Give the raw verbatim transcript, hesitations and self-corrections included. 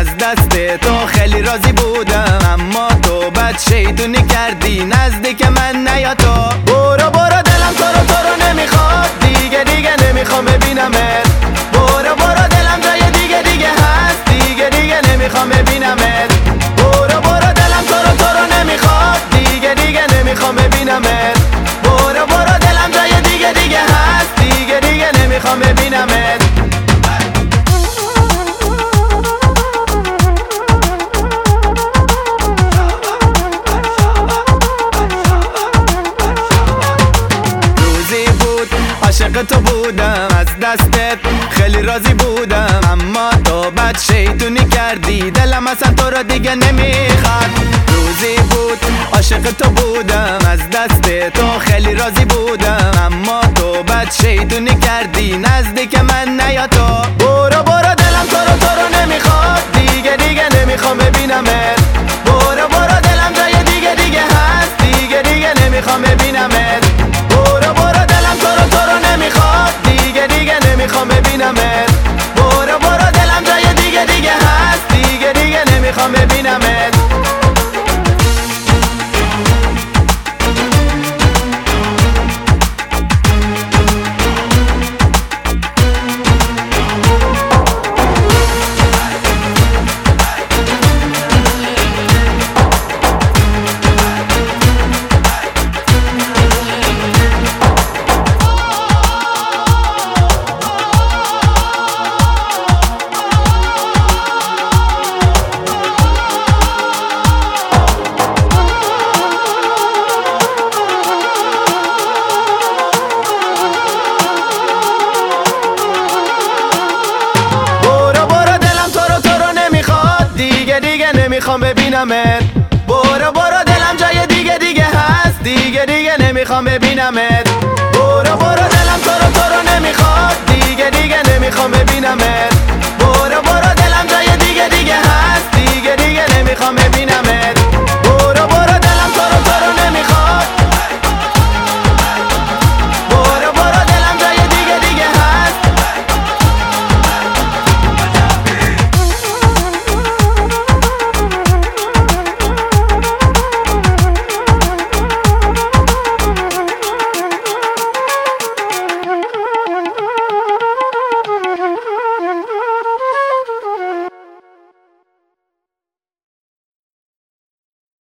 از دست تو خیلی راضی بودم، اما تو بد شیطونی کردی نزدیک من نیا تو. برو برو دلم تو رو تو رو نمیخواد، دیگه دیگه نمیخوام ببینمت. برو برو دلم جای دیگه دیگه هست، دیگه دیگه نمیخوام ببینمت. برو برو دلم تو رو تو رو نمیخواد، دیگه دیگه نمیخوام ببینمت. برو برو دلم جای دیگه دیگه هست، دیگه دیگه نمیخوام ببینمت. عاشق تو بودم، از دستت خیلی راضی بودم، اما تو بد شیطونی کردی دلم اصلا تو رو دیگه نمیخواد. روزی بود عاشق تو بودم، از دست تو خیلی راضی بودم، اما تو بد شیطونی کردی نزدیک من نیا تو. برو برو دلم تو رو تو رو نمیخواد، دیگه دیگه نمیخوام ببینمت. برو برو دلم جای دیگه دیگه هست، دیگه دیگه نمیخوام ببینمت. برو برو دلم تو رو تو رو نمیخواد، دیگه دیگه نمیخوام ببینمت. برو برو دلم جای دیگه دیگه هست، دیگه دیگه نمیخوام ببینمت. نمیخوام ببینمت. برو برو دلم جای دیگه دیگه هست، دیگه دیگه نمیخوام ببینمت. برو برو دلم تو رو تو رو نمیخواد، دیگه دیگه نمیخوام ببینمت. برو برو دلم جای دیگه دیگه هست، دیگه دیگه نمیخوام ببینمت.